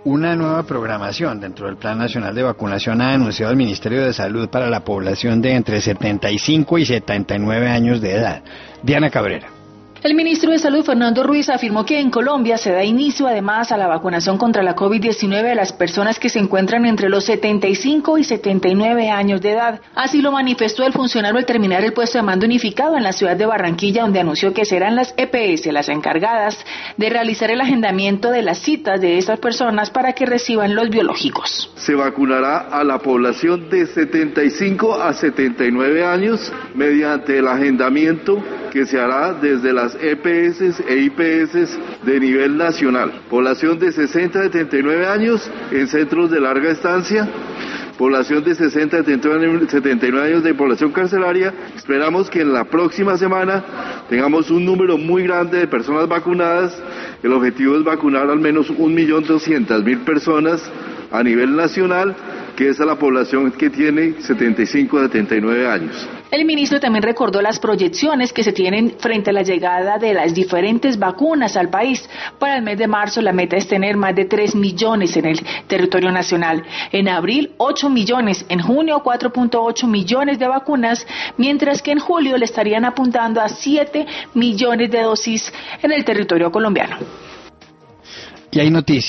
Una nueva programación dentro del Plan Nacional de Vacunación ha anunciado el Ministerio de Salud para la población de entre 75 y 79 años de edad. Diana Cabrera. El ministro de Salud, Fernando Ruiz, afirmó que en Colombia se da inicio además a la vacunación contra la COVID-19 a las personas que se encuentran entre los 75 y 79 años de edad. Así lo manifestó el funcionario al terminar el puesto de mando unificado en la ciudad de Barranquilla, donde anunció que serán las EPS las encargadas de realizar el agendamiento de las citas de estas personas para que reciban los biológicos. Se vacunará a la población de 75 a 79 años mediante el agendamiento que se hará desde las EPS e IPS de nivel nacional. Población de 60 a 79 años en centros de larga estancia. Población de 60 a 79 años de población carcelaria. Esperamos que en la próxima semana tengamos un número muy grande de personas vacunadas. El objetivo es vacunar al menos 1.200.000 personas a nivel nacional, que es a la población que tiene 75 a 79 años. El ministro también recordó las proyecciones que se tienen frente a la llegada de las diferentes vacunas al país. Para el mes de marzo la meta es tener más de 3 millones en el territorio nacional. En abril 8 millones, en junio 4.8 millones de vacunas, mientras que en julio le estarían apuntando a 7 millones de dosis en el territorio colombiano. Y hay noticias.